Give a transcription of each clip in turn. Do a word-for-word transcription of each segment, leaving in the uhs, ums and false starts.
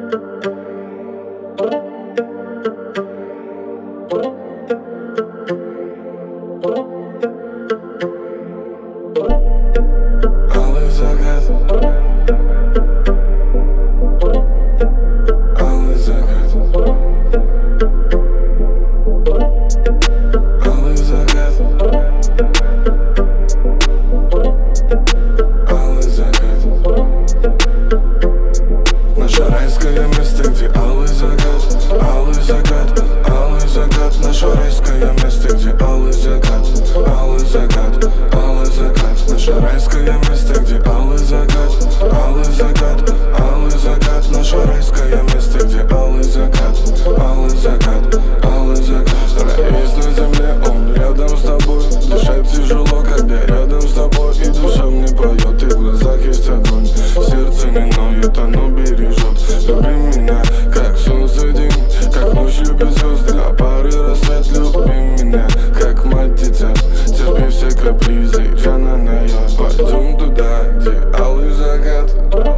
Алый закат, алый закат, алый закат, алый закат. Наше райское место, где алый закат, алый закат, алый закат. Наше райское место, где алый закат, алый закат, алый закат. Наше райское место, где алый закат, алый закат, алый закат. Наше райское место, где алый закат, алый закат, алый закат. Рай есть на земле, он рядом с тобой. Дышать тяжело, когда рядом с тобой. И душа мне поет, и в глазах есть огонь. Сердце не ноет, оно бережет. Люби меня, как солнце день, как ночь любит звезды, а пары рассвет. Люби меня, как мать дитя, терпи все капризы, Джана Ная. Пойдем туда, где алый закат.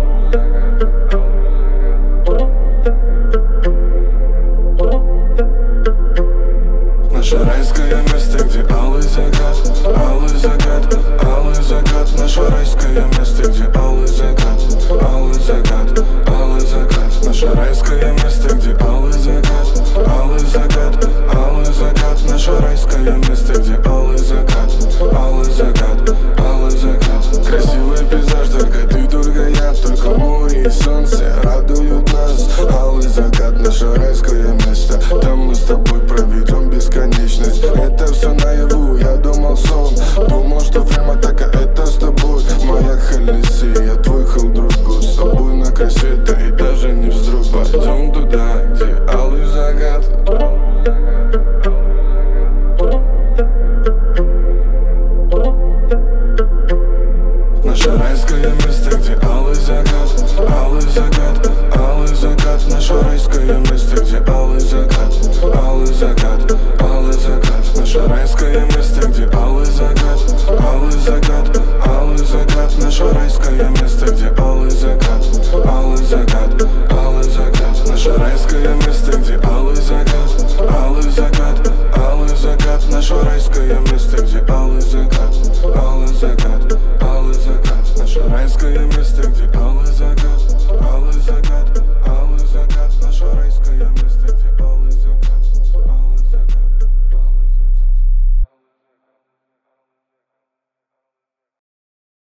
Наше райское место, где алый закат, алый закат, алый закат. Наше райское место, где алый закат, алый закат, алый закат. Наше райское место, где алый закат, алый закат, алый закат. Наше райское место, где алый закат, алый закат, алый закат. Красивый пейзаж, только ты, только я, только море и солнце радуют нас. Алый закат, наше райское место, там мы с тобой проведем бесконечность. Это все наяву, я думал сон, думал, что фильм атака, это с тобой. Моя халиси, я твой халдругу, с тобой на рассвета и даже не вздрог. Пойдем туда, где алый закат. Наше райское место, где алый закат, алый закат, алый закат. Наше райское место, где алый закат, алый закат, алый закат. Наше райское место, где алый закат, алый закат, алый закат. Наше райское место, где алый закат, алый закат, алый закат. Наше райское место, где алый закат, алый закат, алый закат. Наше райское место, где алый закат, алый закат, алый закат. Наше райское место, где алый закат.